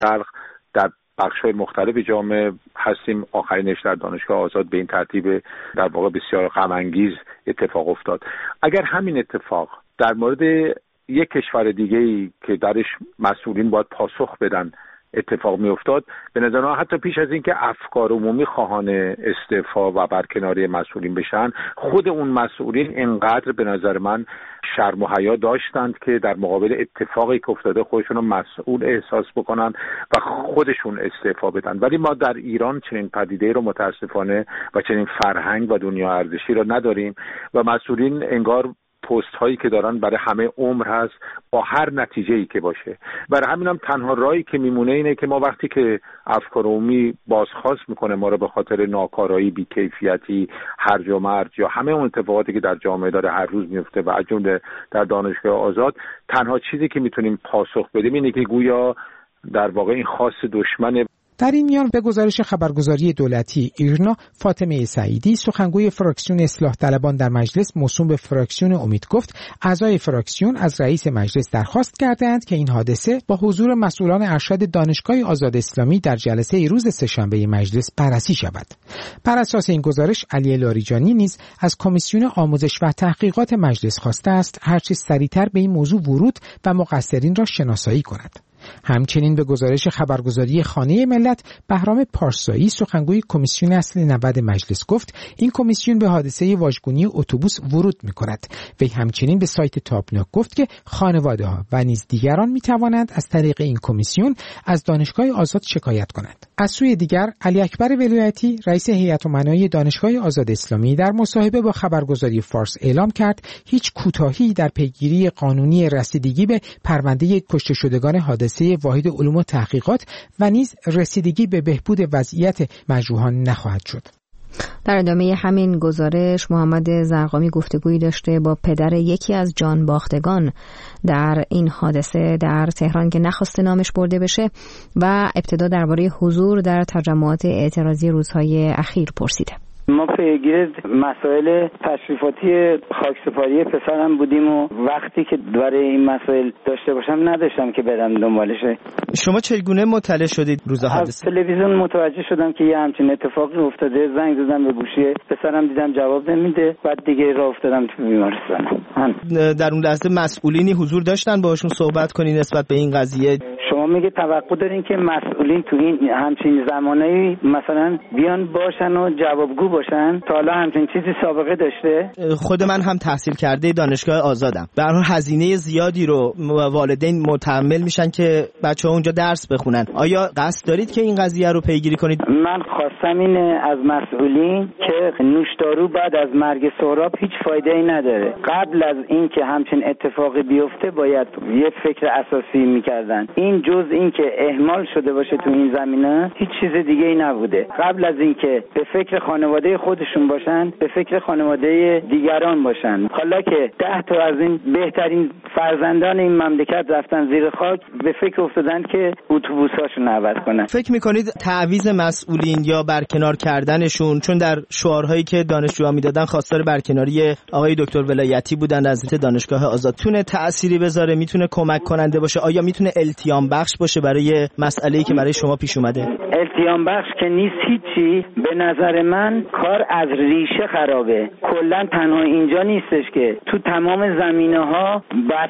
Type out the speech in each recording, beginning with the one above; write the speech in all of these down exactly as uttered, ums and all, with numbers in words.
شرق در بخش‌های مختلف جامعه هستیم. آخرینش در دانشگاه آزاد به این ترتیب در واقع بسیار غم انگیز اتفاق افتاد. اگر همین اتفاق در مورد یک کشور دیگه‌ای که درش مسئولین باید پاسخ بدن اتفاق می افتاد، به نظر من حتی پیش از اینکه افکار عمومی خواهان استعفا و برکناری مسئولین بشن، خود اون مسئولین انقدر به نظر من شرم و حیا داشتند که در مقابل اتفاقی که افتاده خودشون رو مسئول احساس بکنن و خودشون استعفا بدن. ولی ما در ایران چنین پدیده رو متاسفانه و چنین فرهنگ و دنیا ارزشی رو نداریم و مسئولین انگار پست هایی که دارن برای همه عمر هست با هر نتیجه‌ای که باشه. برای همین هم تنها راهی که میمونه اینه که ما وقتی که افکار عمومی بازخواست میکنه ما رو به خاطر ناکارایی، بی‌کیفیتی، هرج و مرج یا همه اون اتفاقاتی که در جامعه داره هر روز میفته و از جمله در دانشگاه آزاد، تنها چیزی که میتونیم پاسخ بدیم اینه که گویا در واقع این خواست دشمن. در این میان به گزارش خبرگزاری دولتی ایرنا، فاطمه سعیدی سخنگوی فراکسیون اصلاح طلبان در مجلس موسوم به فراکسیون امید گفت اعضای فراکسیون از رئیس مجلس درخواست کردند که این حادثه با حضور مسئولان ارشد دانشگاه آزاد اسلامی در جلسه روز سه‌شنبه مجلس بررسی شود. بر اساس این گزارش علی لاریجانی نیز از کمیسیون آموزش و تحقیقات مجلس خواسته است هرچه سریعتر به این موضوع ورود و مقصرین را شناسایی کند. همچنین به گزارش خبرگزاری خانه ملت بهرام پارسایی سخنگوی کمیسیون اصلی نود مجلس گفت این کمیسیون به حادثه واژگونی اتوبوس ورود می‌کند. وی همچنین به سایت تابناک گفت که خانواده‌ها و نیز دیگران می‌توانند از طریق این کمیسیون از دانشگاه آزاد شکایت کنند. از سوی دیگر علی اکبر ولایتی رئیس هیئت امنای دانشگاه آزاد اسلامی در مصاحبه با خبرگزاری فارس اعلام کرد هیچ کوتاهی در پیگیری قانونی رسیدگی به پرونده کشته شدگان حادثه واحد علوم و تحقیقات و نیز رسیدگی به بهبود وضعیت مجروحان نخواهد شد. در ادامه همین گزارش محمد زرقامی گفتگویی داشته با پدر یکی از جانباختگان در این حادثه در تهران که نخواسته نامش برده بشه و ابتدا درباره حضور در تجمعات اعتراضی روزهای اخیر پرسیده. ما پیگیر مسائل تشریفاتی خاکسپاری پسرم بودیم و وقتی که برای این مسائل داشته باشم نداشتم که برم دنبالشه. شما چگونه مطلع شدید روز حادثه؟ از تلویزیون متوجه شدم که یه همچین اتفاقی افتاده، زنگ زدم به گوشی پسرم، دیدم جواب نمیده، بعد دیگه راه افتادم تو بیمارستان. در اون لحظه مسئولینی حضور داشتن باهاشون صحبت کنین نسبت به این قضیه؟ شما میگه توقع دارین که مسئولین تو این همچین زمانه‌ای مثلا بیان باشن و جوابگو باشن؟ تا حالا همچین چیزی سابقه داشته؟ خود من هم تحصیل کرده دانشگاه آزادم. به هر حال هزینه زیادی رو والدین متحمل میشن که بچه‌ها اونجا درس بخونن. آیا قصد دارید که این قضیه رو پیگیری کنید؟ من خواستم اینه از مسئولین که نوشدارو بعد از مرگ سهراب هیچ فایده‌ای نداره. قبل از این که همچین اتفاقی بیفته باید یه فکر اساسی میکردن. این جز این که اهمال شده باشه تو این زمینه هیچ چیز دیگه ای نبوده. قبل از این که به فکر خانواده خودشون باشن به فکر خانواده دیگران باشن. حالا که ده تا از این بهترین فرزندان این مملکت رفتن زیر خاک به فکر افتادن که اتوبوساشون عوض کنن. فکر میکنید تعویض مسئولین یا برکنار کردنشون، چون در شعارهایی که دانشجوها میدادن خواستار برکناری آقای دکتر ولایتی بودن از دانشگاه آزاد، تونه تأثیری بذاره؟ میتونه کمک کننده باشه؟ آیا میتونه التیام بخش باشه برای مسئله‌ای که برای شما پیش اومده؟ التیام بخش که نیست هیچی. به نظر من کار از ریشه خرابه. کلا تنها اینجا نیستش که تو تمام زمینه‌ها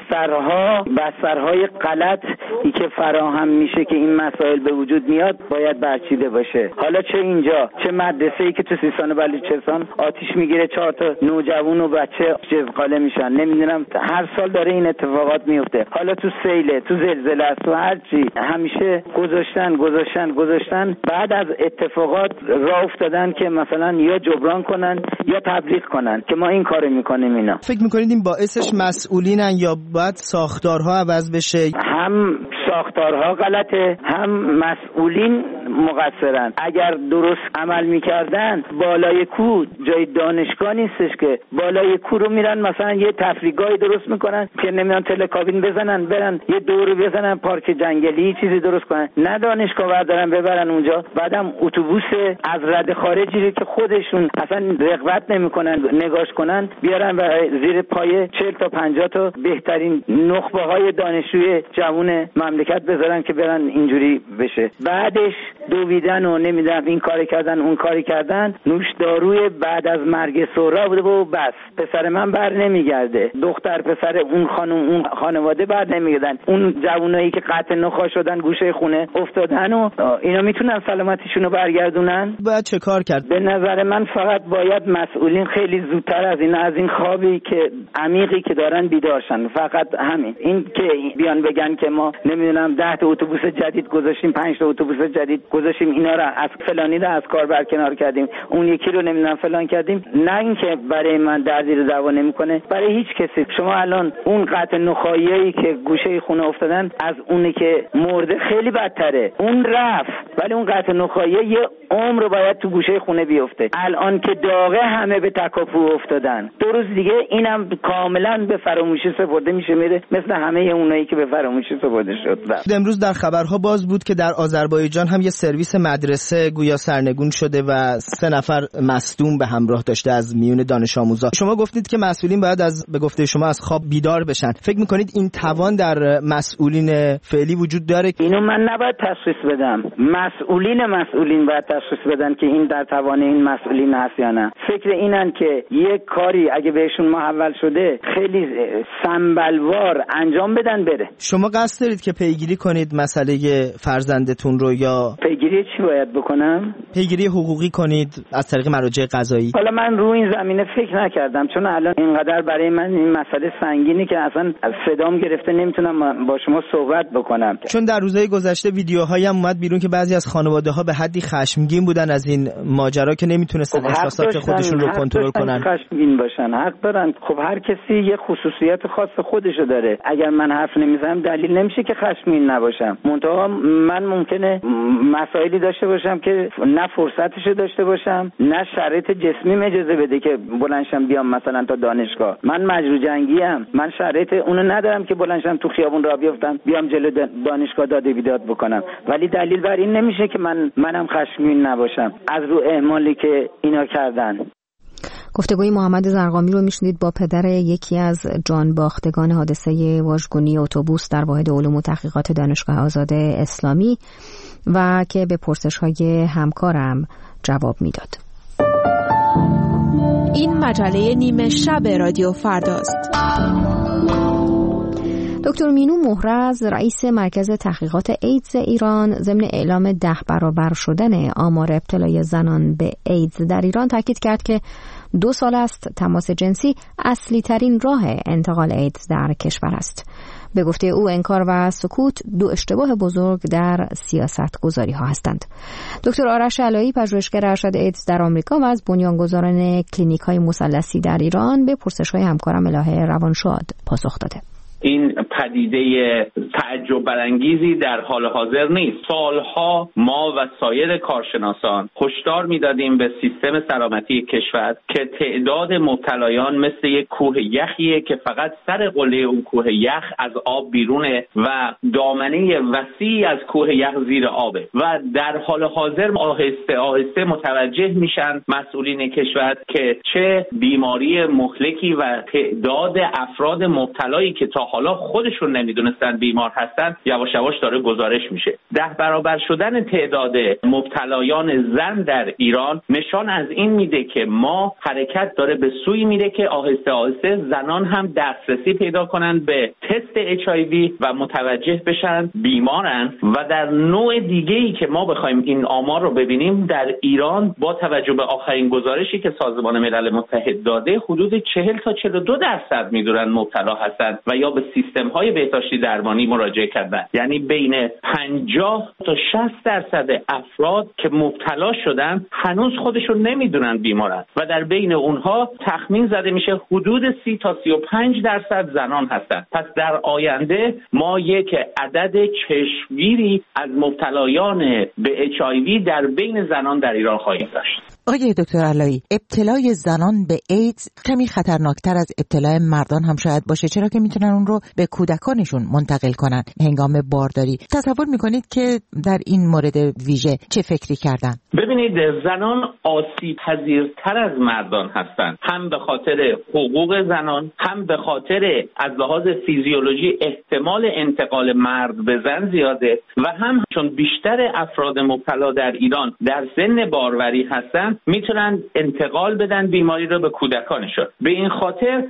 بسترها بسترهای غلط ای که فراهم میشه که این مسائل به وجود میاد باید برچیده باشه. حالا چه اینجا چه مدرسه‌ای که تو سیستان و بلوچستان آتش میگیره، چهار تا نوجوان و بچه جزقاله میشن، نمیدونم هر سال داره این اتفاقات میفته. حالا تو سیله، تو زلزله است، تو هر چی همیشه گذاشتن گذاشتن گذاشتن بعد از اتفاقات راه افتادن که مثلا یا جبران کنن یا تبلیغ کنن که ما این کارو میکنیم. اینا فکر میکنید این باعثش مسئولینن یا باید ساختارها عوض بشه؟ هم ساختارها غلطه، هم مسئولین مقصرن. اگر درست عمل میکردن بالای کوه جای دانشگاه نیستش که بالای کوه رو میرن مثلا یه تفریحگاهی درست میکنن که نمیان تلکابین بزنن برن یه دور بزنن پارک جنگلی چیزی درست کنن، نه دانشگاه بردارن ببرن اونجا، بعدم اتوبوس از رد خارجی که خودشون اصلا رغبت نمیکنن نگاش کنن بیارن و زیر پای چهل تا پنجاه تا بهترین نخبه های دانشجوی جوان مملکت بذارن که برن اینجوری بشه. بعدش دویدن و نمیدونم این کاری کردن اون کاری کردن، نوشداروی بعد از مرگ سهراب بوده و بس. پسر من بر نمیگرده، دختر پسر اون خانم اون خانواده بر نمیگردن، اون جوانایی که قطع نخا شدن گوشه خونه افتادن و اینا میتونن سلامتیشون رو برگردونن؟ باید چه کار کرد؟ به نظر من فقط باید مسئولین خیلی زودتر از این از این خوابی که عمیقی که دارن بیدارشن. فقط همین. این که بیان بگن که ما نمیدونم ده تا اتوبوس جدید گذاشتیم، پنج تا اتوبوس جدید گذاشتیم، اینا رو از فلانی رو از کار برکنار کردیم، اون یکی رو نمیدونم فلان کردیم، نه اینکه برای من در زیر دعوا نمیکنه برای هیچ کسی. شما الان اون قطع نخاییایی که گوشه خونه افتادن از اونی که مرده خیلی بدتره. اون رفت ولی اون قطع نخاییه یه عمر باید تو گوشه خونه بیفته. الان که داغه همه به تکاپو افتادن، دو روز دیگه اینم کاملا به فراموشی سپرده میشه میره مثل همه اونایی که به فراموشی سپرده شد. امروز در خبرها باز بود که در آذربایجان هم یه سرویس مدرسه گویا سرنگون شده و سه نفر مصدوم به همراه داشته از میون دانش آموزا. شما گفتید که مسئولین باید از به گفته شما از خواب بیدار بشن. فکر میکنید این توان در مسئولین فعلی وجود داره؟ اینو من نباید تشخیص بدم، مسئولین مسئولین باید تشخیص بدن که این در توان این مسئولین هست یا نه. فکر اینن که یک کاری اگه بهشون محول شده خیلی سنبلوار انجام بدن بره. شما قصد دارید که پیگیری کنید مسئله فرزندتون رو یا پیگیری چی باید بکنم؟ پیگیری حقوقی کنید از طریق مراجع قضایی؟ حالا من رو این زمینه فکر نکردم چون الان اینقدر برای من این مسئله سنگینی که اصلا صدام گرفته نمیتونم با شما صحبت بکنم. چون در روزهای گذشته ویدیوهایی هم اومد بیرون که بعضی از خانواده‌ها به حدی خشمگین بودن از این ماجرا که نمیتونستن احساسات خودشون رو کنترل کنن. خشمگین باشن، حق دارن. خب هر کسی یه خصوصیت خاص خودشو داره. اگر من حرف نمیزنم دلیل نمیشه که خشمگین نباشم. منتها من ممکنه مسائلی داشته باشم که نه فرصتشو داشته باشم نه شرایط جسمی اجازه بده که بلندشم بیام مثلا تا دانشگاه. من مجروح جنگی ام، من شرایط اونو ندارم که بلندشم تو خیابون راه بیفتم بیام جلو دانشگاه داد بیداد بکنم. ولی دلیل بر این نمیشه که من منم خشمگین نباشم از رو اهمالی که اینا کردن. گفتگوی محمد زرقامی رو میشنید با پدر یکی از جانباختگان حادثه واژگونی اتوبوس در واحد علوم و تحقیقات دانشگاه آزاد اسلامی و که به پرسش‌های همکارم جواب میداد. این مجله نیمه شب رادیو فرداست. دکتر مینو مهرز رئیس مرکز تحقیقات ایدز ایران ضمن اعلام ده برابر شدن آمار ابتلای زنان به ایدز در ایران تاکید کرد که دو سال است تماس جنسی اصلی ترین راه انتقال ایدز در کشور است. به گفته او انکار و سکوت دو اشتباه بزرگ در سیاست گذاری ها هستند. دکتر آرش علایی پژوهشگر ارشد ایدز در آمریکا و از بنیانگذاران کلینیک های مثلثی در ایران به پرسش های همکارم الهه روانشاد پاسخ داده. این پدیده تعجب برانگیزی در حال حاضر نیست. سالها ما و سایر کارشناسان هشدار میدادیم به سیستم سلامتی کشور که تعداد مبتلایان مثل یک کوه یخیه که فقط سر قله اون کوه یخ از آب بیرونه و دامنه وسیعی از کوه یخ زیر آبه و در حال حاضر آهسته آهسته متوجه میشن مسئولین کشور که چه بیماری مهلکی و تعداد افراد مبتلایی که تا حالا خودشون نمیدونستن بیمار هستن یواش یواش داره گزارش میشه. ده برابر شدن تعداد مبتلایان زن در ایران نشان از این میده که ما حرکت داره به سوی میره که آهسته آهسته زنان هم دسترسی پیدا کنن به تست اچ آی وی و متوجه بشن بیمارن. و در نوع دیگه‌ای که ما بخوایم این آمار رو ببینیم در ایران با توجه به آخرین گزارشی که سازمان ملل متحد داده حدود چهل تا چهل و دو درصد میدونن مبتلا هستن و یا به به سیستم‌های بهداشتی درمانی مراجعه کردن. یعنی بین پنجاه تا شصت درصد افراد که مبتلا شدن هنوز خودشون نمیدونن بیمارن و در بین اونها تخمین زده میشه حدود سی تا سی و پنج درصد زنان هستند. پس در آینده ما یک عدد چشمگیری از مبتلایان به اچ آی وی در بین زنان در ایران خواهیم داشت. آقای دکتر علایی، ابتلای زنان به ایدز کمی خطرناکتر از ابتلای مردان هم شاید باشه، چرا که میتونن اون رو به کودکانشون منتقل کنن هنگام بارداری. تصور میکنید که در این مورد ویژه چه فکری کردن؟ ببینید، زنان آسیب پذیرتر از مردان هستند، هم به خاطر حقوق زنان، هم به خاطر از لحاظ فیزیولوژی احتمال انتقال مرد به زن زیاده و هم چون بیشتر افراد مبتلا در ایران در سن باروری هستند میتونن انتقال بدن بیماری رو به کودکانشون. به این خاطر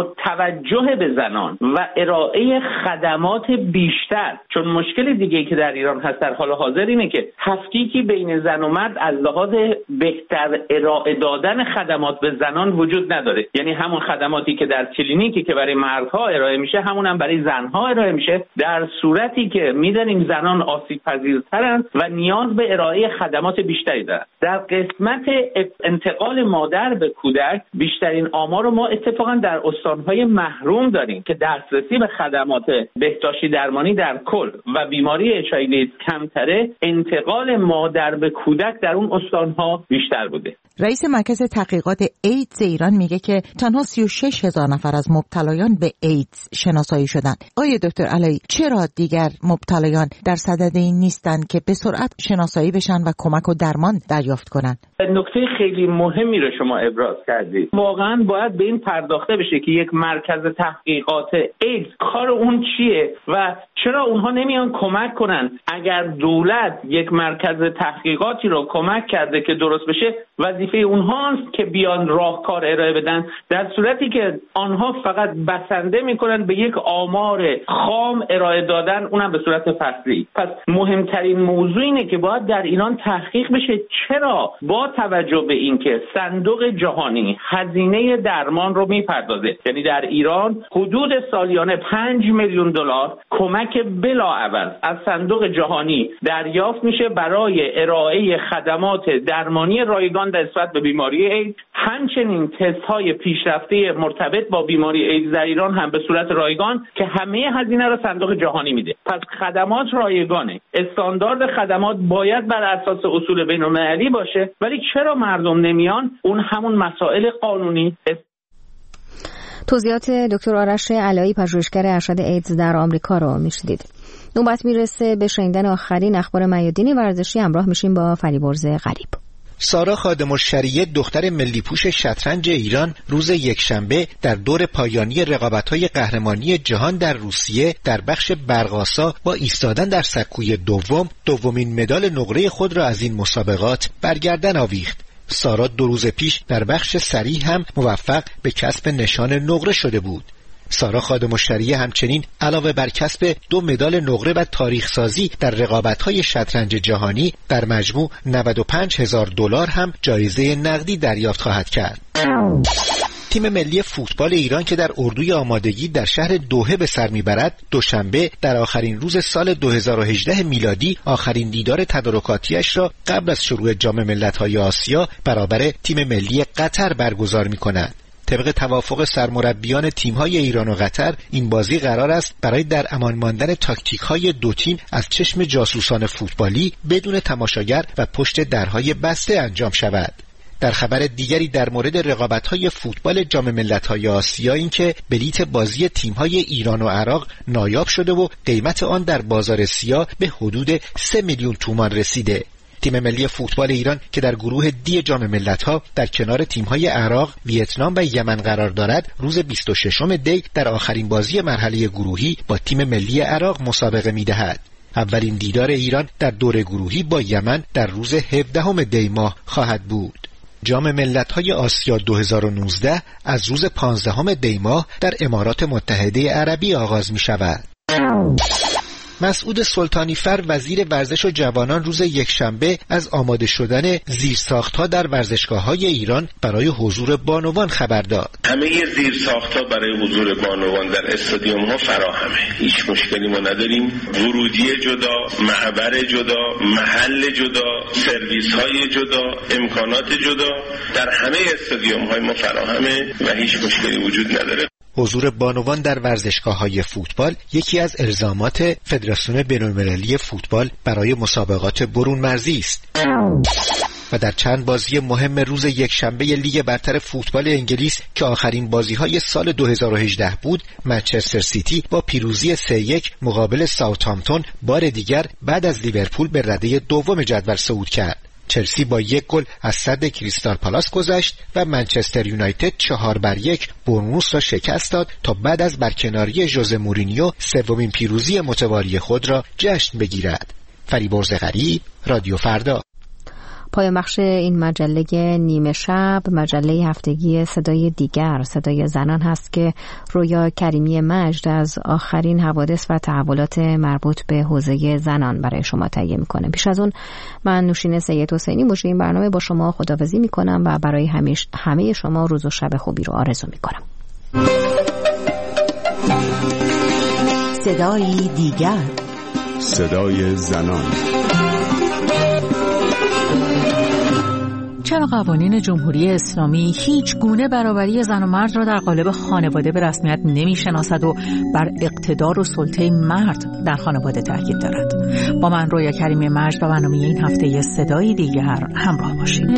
متوجه به زنان و ارائه خدمات بیشتر، چون مشکل دیگه‌ای که در ایران هست در حال حاضر اینه که تفکیکی بین زن و مرد از لحاظ بهتر ارائه دادن خدمات به زنان وجود نداره. یعنی همون خدماتی که در کلینیکی که برای مردها ارائه میشه همون هم برای زنها ارائه میشه، در صورتی که میدونیم زنان آسیب پذیرترن و نیاز به ارائه خدمات بیشتری دارن. در قسمت انتقال مادر به کودک بیشترین آمار رو ما اتفاقا در استانهای محروم داریم که دسترسی به خدمات بهداشتی درمانی در کل و بیماری اچ آی وی کمتره. انتقال مادر به کودک در اون استانها بیشتر بوده. رئیس مرکز تحقیقات ایدز ایران میگه که تنها سی و شش هزار نفر از مبتلایان به ایدز شناسایی شدن. آقای دکتر علایی، چرا دیگر مبتلایان در صدد این نیستن که به سرعت شناسایی بشن و کمک و درمان دریافت کنن؟ نکته خیلی مهمی رو شما ابراز کردید. واقعا باید به این پرداخته بشه که یک مرکز تحقیقات ایدز کار اون چیه و چرا اونها نمیان کمک کنن. اگر دولت یک مرکز تحقیقاتی رو کمک کرده که درست بشه، وظیفه اونهاست که بیان راهکار ارائه بدن، در صورتی که آنها فقط بسنده میکنن به یک آمار خام ارائه دادن، اونم به صورت فصلی. پس مهمترین موضوع اینه که باید در ایران تحقیق بشه چرا با توجه به اینکه صندوق جهانی هزینه درمان رو میپردازه، یعنی در ایران حدود سالیانه پنج میلیون دلار کمک بلاعوض از صندوق جهانی دریافت میشه برای ارائه خدمات درمانی رایگان نسبت به بیماری ایدز. همچنین تست های پیشرفته مرتبط با بیماری ایدز در ایران هم به صورت رایگان که همه هزینه رو صندوق جهانی میده. پس خدمات رایگانه. استاندارد خدمات باید بر اساس اصول بین‌المللی باشه، ولی چرا مردم نمیان؟ اون همون مسائل قانونی. توضیحات دکتر آرش علایی، پژوهشگر ارشد ایدز در آمریکا رو میشنیدید. نوبت میرسه به شنیدن آخرین اخبار میادین ورزشی. همراه میشیم با فریبرز غریب. سارا خادم‌الشریعه، دختر ملی‌پوش شطرنج ایران، روز یکشنبه در دور پایانی رقابت‌های قهرمانی جهان در روسیه در بخش برق‌آسا با ایستادن در سکوی دوم دومین مدال نقره خود را از این مسابقات برگردن آویخت. سارا دو روز پیش در بخش سری هم موفق به کسب نشان نقره شده بود. سارا خادم‌الشریعه همچنین علاوه بر کسب دو مدال نقره و تاریخ سازی در رقابت‌های شطرنج جهانی در مجموع نود و پنج هزار دلار هم جایزه نقدی دریافت خواهد کرد. تیم ملی فوتبال ایران که در اردوی آمادگی در شهر دوحه به سر میبرد، دوشنبه در آخرین روز سال دو هزار و هجده میلادی آخرین دیدار تدارکاتیش را قبل از شروع جام ملت‌های آسیا برابر تیم ملی قطر برگزار می‌کند. طبق توافق سرمربیان تیم‌های ایران و قطر، این بازی قرار است برای در امان ماندن تاکتیک‌های دو تیم از چشم جاسوسان فوتبالی بدون تماشاگر و پشت درهای بسته انجام شود. در خبر دیگری در مورد رقابت‌های فوتبال جام ملت‌های آسیا، این که بلیت بازی تیم‌های ایران و عراق نایاب شده و قیمت آن در بازار سیاه به حدود سه میلیون تومان رسیده. تیم ملی فوتبال ایران که در گروه دی جام ملت‌ها در کنار تیم‌های عراق، ویتنام و یمن قرار دارد، روز بیست و ششم دی در آخرین بازی مرحله گروهی با تیم ملی عراق مسابقه می‌دهد. اولین دیدار ایران در دور گروهی با یمن در روز هفدهم دی ماه خواهد بود. جام ملت‌های آسیا دو هزار و نوزده از روز پانزدهم دی ماه در امارات متحده عربی آغاز می‌شود. مسعود سلطانیفر وزیر ورزش و جوانان روز یکشنبه از آماده شدن زیرساخت‌ها در ورزشگاه‌های ایران برای حضور بانوان خبر داد. همه زیرساخت‌ها برای حضور بانوان در استادیوم‌ها فراهمه. هیچ مشکلی ما نداریم. ورودی جدا، معبر جدا، محل جدا، سرویس‌های جدا، امکانات جدا در همه استادیوم‌های ما فراهمه و هیچ مشکلی وجود نداره. حضور بانوان در ورزشگاه‌های فوتبال یکی از الزامات فدراسیون بین‌المللی فوتبال برای مسابقات برون مرزی است. و در چند بازی مهم روز یکشنبه لیگ برتر فوتبال انگلیس که آخرین بازی‌های سال دو هزار و هجده بود، منچستر سیتی با پیروزی سه یک مقابل ساوثهامپتون بار دیگر بعد از لیورپول به رده دوم جدول صعود کرد. چلسی با یک گل از صد کریستال پالاس گذشت و منچستر یونایتد چهار بر یک بورنموث را شکست داد تا بعد از برکناری ژوزه مورینیو سومین پیروزی متوالی خود را جشن بگیرد. فریبرز غریب، رادیو فردا. پایان بخش این مجله نیمه شب، مجله هفتگی صدای دیگر، صدای زنان هست که رویا کریمی مجد از آخرین حوادث و تحولات مربوط به حوزه زنان برای شما تهیه میکنه. پیش از اون من نوشین سید حسینی مجری این برنامه با شما خداحافظی میکنم و برای همیش همه شما روز و شب خوبی رو آرزو میکنم. صدای دیگر، صدای زنان. چرا قوانین جمهوری اسلامی هیچ گونه برابری زن و مرد را در قالب خانواده به رسمیت نمی‌شناسد و بر اقتدار و سلطه مرد در خانواده تاکید دارد؟ با من رویا کریمی مجد و برنامه این هفته صدای دیگر همراه باشید.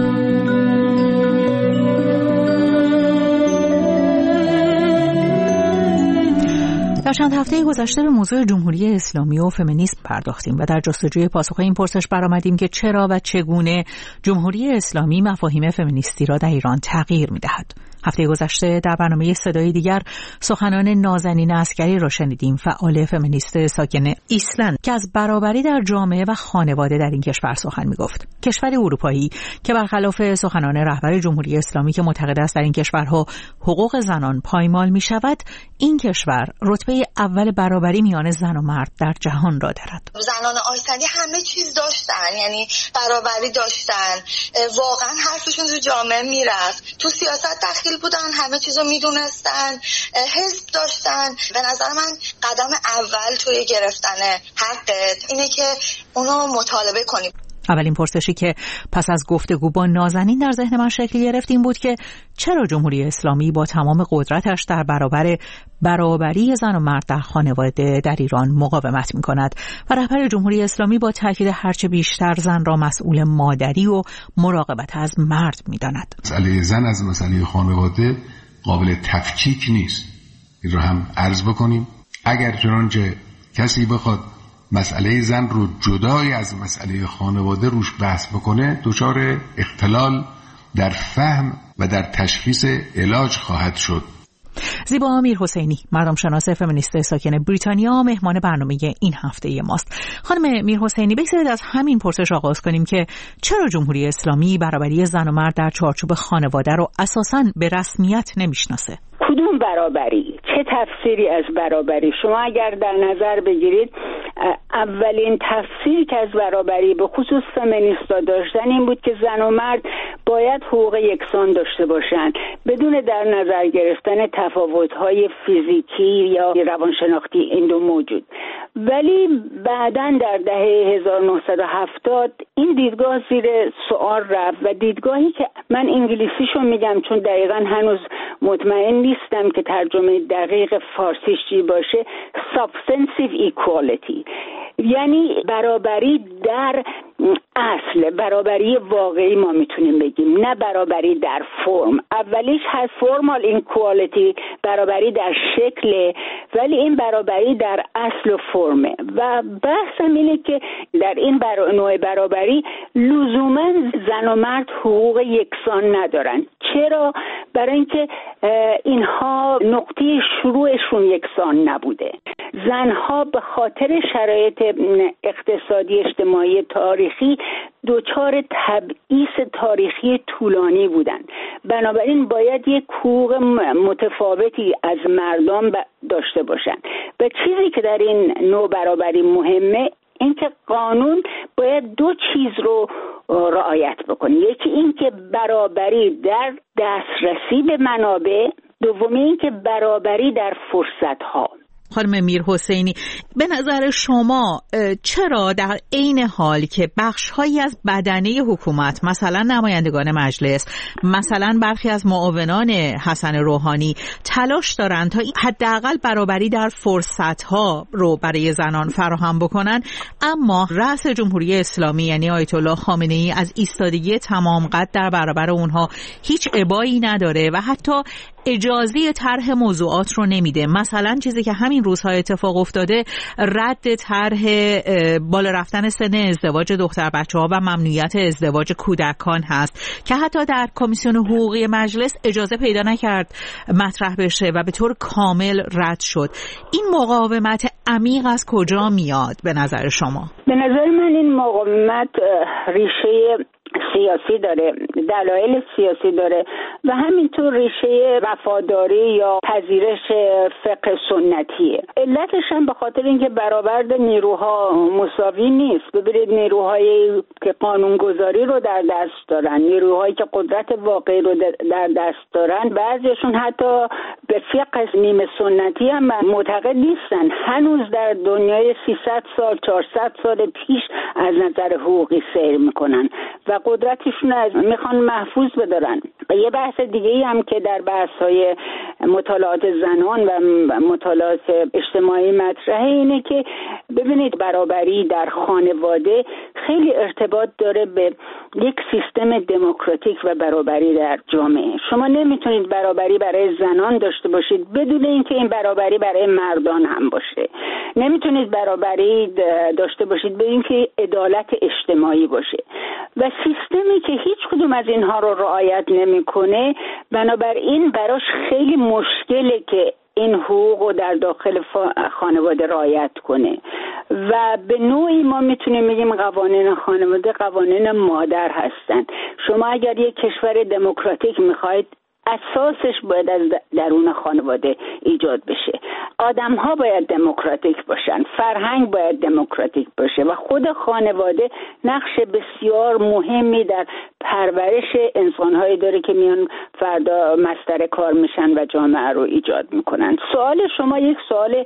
در چند هفته گذشته به موضوع جمهوری اسلامی و فمینیسم پرداختیم و در جستجوی پاسخ این پرسش برآمدیم که چرا و چگونه جمهوری اسلامی مفاهیم فمینیستی را در ایران تغییر می‌دهد. هفته گذشته در برنامه صدای دیگر سخنان نازنین عسکری را شنیدیم، فعال فمینیست ساکن ایسلند که از برابری در جامعه و خانواده در این کشور سخن می‌گفت. کشور اروپایی که برخلاف سخنان رهبر جمهوری اسلامی که معتقد است در این کشورها حقوق زنان پایمال می‌شود، این کشور رتبه اول برابری میان زن و مرد در جهان را دارد. زنان آیسلندی همه چیز داشتن، یعنی برابری داشتن، واقعا حرفشون تو جامعه میرفت، تو سیاست داخل بودن، همه چیزو میدونستن، حزب داشتن. به نظر من قدم اول توی گرفتن حقت اینه که اونو مطالبه کنیم. اولین پرسشی که پس از گفتگو با نازنین در ذهن من شکل گرفت این بود که چرا جمهوری اسلامی با تمام قدرتش در برابر برابری زن و مرد در خانواده در ایران مقاومت می کند و رهبر جمهوری اسلامی با تاکید هرچه بیشتر زن را مسئول مادری و مراقبت از مرد می داند. مسئله زن از مسئله خانواده قابل تفکیک نیست. این رو هم عرض بکنیم. اگر چنانچه کسی بخواد مسئله زن رو جدای از مسئله خانواده روش بحث بکنه، دچار اختلال در فهم و در تشخیص علاج خواهد شد. زیبا میرحسینی، مردم شناس فمینیست ساکن بریتانیا، مهمان برنامه این هفته ماست. خانم میرحسینی، بگذارید از همین پرسش آغاز کنیم که چرا جمهوری اسلامی برابری زن و مرد در چارچوب خانواده رو اساساً به رسمیت نمیشناسه؟ کدوم برابری؟ چه تفسیری از برابری؟ شما اگر در نظر بگیرید اولین تفسیری که از برابری به خصوص فمینیستا داشتن این بود که زن و مرد باید حقوق یکسان داشته باشند بدون در نظر گرفتن تفاوت‌های فیزیکی یا روانشناختی این دو موجود. ولی بعداً در دهه هزار و نهصد و هفتاد این دیدگاه زیر سوال رفت و دیدگاهی که من انگلیسیشو میگم چون دقیقاً هنوز مطمئن نیستم که ترجمه دقیق فارسیش چی باشه، substantive equality، یعنی برابری در اصل، برابری واقعی ما میتونیم بگیم، نه برابری در فرم. اولیش هست فرمال اینکوالیتی، برابری در شکل، ولی این برابری در اصل و فرمه. و بحثم اینه که در این برا... نوع برابری لزوما زن و مرد حقوق یکسان ندارن. چرا؟ برای اینکه اینها نقطه شروعشون یکسان نبوده. زنها به خاطر شرایط اقتصادی اجتماعی تاریخی دوچار تبعیض تاریخی طولانی بودن. بنابراین باید یک حقوق متفاوتی از مردم داشته باشن. و چیزی که در این نوع برابری مهمه این که قانون باید دو چیز رو رعایت بکنه. یکی این که برابری در دسترسی به منابع، دومی این که برابری در فرصت‌ها. خانم میرحسینی، به نظر شما چرا در عین حال که بخش‌هایی از بدنه حکومت، مثلا نمایندگان مجلس، مثلا برخی از معاونان حسن روحانی تلاش دارند تا حداقل برابری در فرصت‌ها رو برای زنان فراهم بکنن، اما رئیس جمهوری اسلامی یعنی آیت الله خامنه‌ای از ایستادگی تمام قد در برابر اونها هیچ ابایی نداره و حتی اجازه طرح موضوعات رو نمیده. مثلا چیزی که همین روزها اتفاق افتاده رد طرح بالا رفتن سن ازدواج دختر بچه‌ها و ممنوعیت ازدواج کودکان هست که حتی در کمیسیون حقوقی مجلس اجازه پیدا نکرد مطرح بشه و به طور کامل رد شد. این مقاومت عمیق از کجا میاد به نظر شما؟ به نظر من این مقاومت ریشه سیاسی داره، دلایل سیاسی داره و همینطور ریشه وفاداری یا پذیرش فقه سنتیه. علتش هم به خاطر اینکه برآورد نیروها مساوی نیست. ببینید نیروهایی که قانونگذاری رو در دست دارن، نیروهایی که قدرت واقعی رو در دست دارن، بعضیشون حتی به فقه نیمه سنتی هم معتقد نیستن. هنوز در دنیای سیصد سال چهارصد سال پیش از نظر حقوقی سیر میکنن و قدرتشون از میخوان محفوظ بدارن. و یه بحث دیگه ای هم که در بحث‌های مطالعات زنان و مطالعات اجتماعی مطرحه اینه که ببینید برابری در خانواده خیلی ارتباط داره به یک سیستم دموکراتیک و برابری در جامعه. شما نمیتونید برابری برای زنان داشته باشید بدون اینکه این برابری برای مردان هم باشه. نمیتونید برابری داشته باشید بدون اینکه عدالت اجتماعی باشه. و سیستمی که هیچ کدوم از اینها رو رعایت نمیکنه، بنابراین براش خیلی مشکله که این حقوق رو در داخل خانواده رعایت کنه و به نوعی ما میتونیم بگیم قوانین خانواده قوانین مادر هستن. شما اگر یک کشور دموکراتیک میخواید اساسش باید از درون خانواده ایجاد بشه. آدم ها باید دموکراتیک باشن، فرهنگ باید دموکراتیک باشه و خود خانواده نقش بسیار مهمی در پرورش انسان هایی داره که میان فردا مستر کار میشن و جامعه رو ایجاد میکنن. سوال شما یک سوال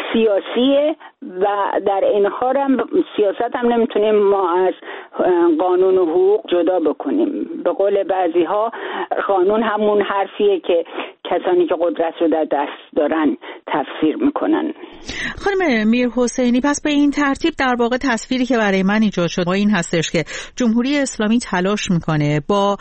سیاسیه و در این حال هم سیاست هم نمیتونیم ما از قانون و حقوق جدا بکنیم. به قول بعضی ها قانون همون حرفیه که کسانی که قدرت رو در دست دارن تفسیر میکنن. خانم میرحسینی، پس به این ترتیب در واقع تصویری که برای من ایجاد شد با این هستش که جمهوری اسلامی تلاش میکنه با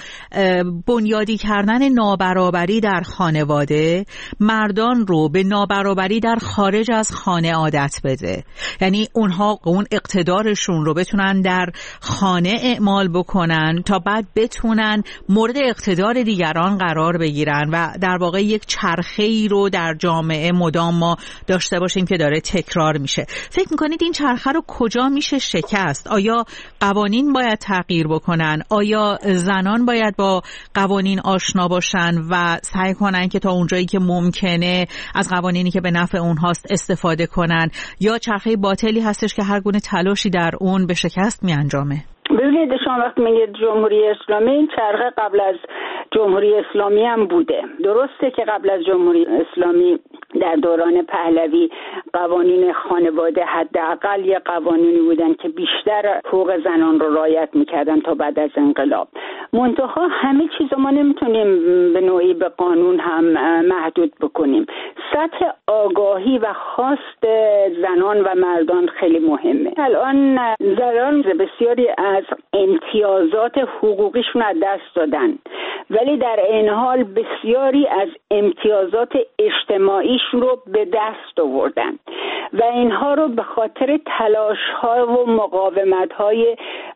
بنیادی کردن نابرابری در خانواده مردان رو به نابرابری در خارج از خانه عادت بده. یعنی اونها اون اقتدارشون رو بتونن در خانه اعمال بکنن تا بعد بتونن مورد اقتدار دیگران قرار بگیرن و در واقع یک چرخه‌ای رو در جامعه مدام ما داشته باشیم که داره تکرار میشه. فکر میکنید این چرخه رو کجا میشه شکست؟ آیا قوانین باید تغییر بکنن؟ آیا زنان باید با قوانین آشنا باشن و سعی کنن که تا اونجایی که ممکنه از قوانینی که به نفع اونهاست استفاده کنن؟ یا چرخه باطلی هستش که هر گونه تلاشی در اون به شکست میانجامه؟ ببینید شما وقتی میگید جمهوری اسلامی، این چرخه قبل از جمهوری اسلامی هم بوده. درسته که قبل از جمهوری اسلامی در دوران پهلوی قوانین خانواده حداقل یه قوانینی بودن که بیشتر حقوق زنان رو رعایت میکردن تا بعد از انقلاب. منتها همه چیز ما نمیتونیم به نوعی به قانون هم محدود بکنیم. سطح آگاهی و خواست زنان و مردان خیلی مهمه. الان زنان بسیاری از امتیازات حقوقیشون از دست دادن، ولی در این حال بسیاری از امتیازات اجتماعیشون رو به دست آوردن و اینها رو به خاطر تلاش‌ها و مقاومت‌های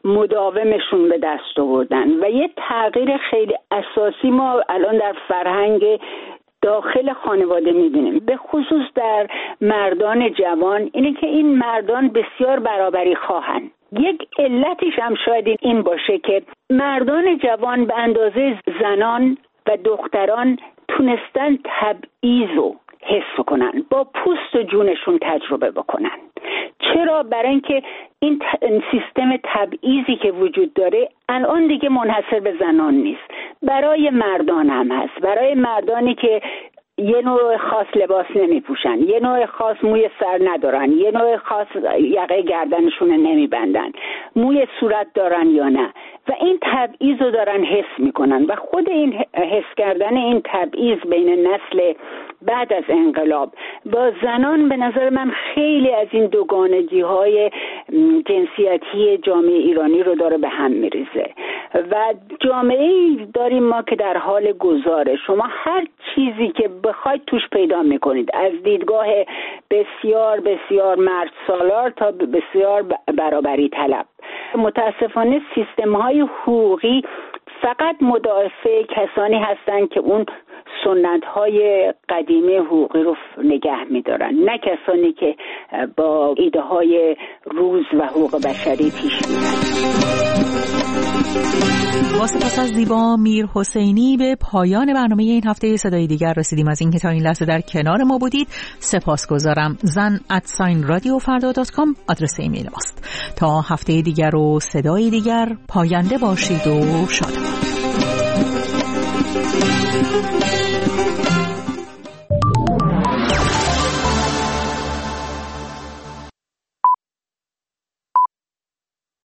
مداومشون به دست آوردن و یه تغییر خیلی اساسی ما الان در فرهنگ داخل خانواده می‌بینیم، به خصوص در مردان جوان، اینه که این مردان بسیار برابری خواهن. یک علتش هم شاید این باشه که مردان جوان به اندازه زنان و دختران تونستن تبعیضو حس کنن، با پوست و جونشون تجربه بکنن. چرا؟ برای اینکه این سیستم تبعیضی که وجود داره الان دیگه منحصر به زنان نیست، برای مردان هم هست. برای مردانی که یه نوع خاص لباس نمی پوشن، یه نوع خاص موی سر ندارن، یه نوع خاص یقه گردنشون نمی بندن، موی صورت دارن یا نه، و این تبعیض رو دارن حس میکنن. و خود این حس کردن این تبعیض بین نسل بعد از انقلاب با زنان به نظر من خیلی از این دوگانگی های جنسیتی جامعه ایرانی رو داره به هم میریزه و جامعه داریم ما که در حال گذاره. شما هر چیزی که بخواید توش پیدا میکنید، از دیدگاه بسیار بسیار مرد سالار تا بسیار برابری طلب. متاسفانه سیستم های حقوقی فقط مدافع کسانی هستند که اون سنت های قدیمی حقوقی رو نگه می‌دارن، نه کسانی که با ایده های روز و حقوق بشری پیش میرن. با سپاس از زیبا میر حسینی به پایان برنامه این هفته صدای دیگر رسیدیم. از اینکه تا این لحظه در کنار ما بودید سپاسگزارم. زن ات ساین رادیو فردا دات کام آدرس ایمیل ماست. تا هفته دیگر و صدای دیگر پاینده باشید و شادمان.